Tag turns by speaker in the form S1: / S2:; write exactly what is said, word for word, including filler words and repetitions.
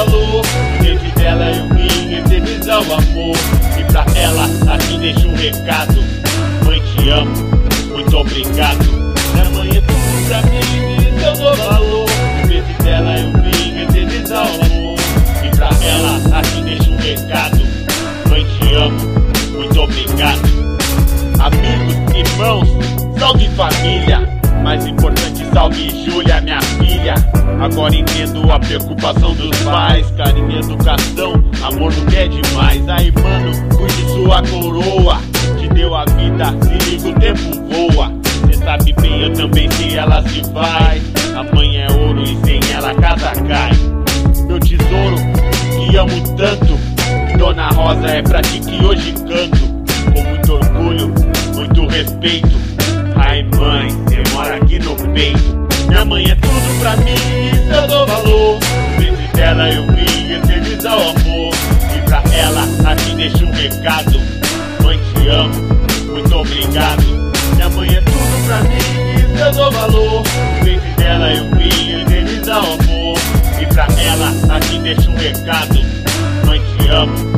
S1: valor. O jeito dela eu vim eternizar o amor. E pra ela aqui deixo um recado: mãe, te amo, muito obrigado. Minha mãe é tudo pra mim, isso eu dou valor. O jeito dela eu vim eternizar o amor. E pra ela aqui deixo um recado: mãe, te amo, muito obrigado. Amigos, irmãos, salve família. Mais importante, salve Júlia, minha filha. Agora entendo a preocupação dos pais. Carinho, educação, amor não quer demais. Aí mano, cuide sua coroa. Te deu a vida, se liga o tempo voa. Cê sabe bem, eu também sei, ela se vai. A mãe é ouro e sem ela a casa cai. Meu tesouro, que amo tanto. Dona Rosa, é pra ti que hoje canto. Com muito orgulho, muito respeito. Ai mãe, você mora aqui no peito. Minha mãe é tudo pra mim, isso eu dou valor. Dentro dela eu vim eternizar o amor. E pra ela aqui deixo um recado: mãe, te amo, muito obrigado. Minha mãe é tudo pra mim, isso eu dou valor. Dentro dela eu vim eternizar o amor. E pra ela aqui deixo um recado: mãe, te amo,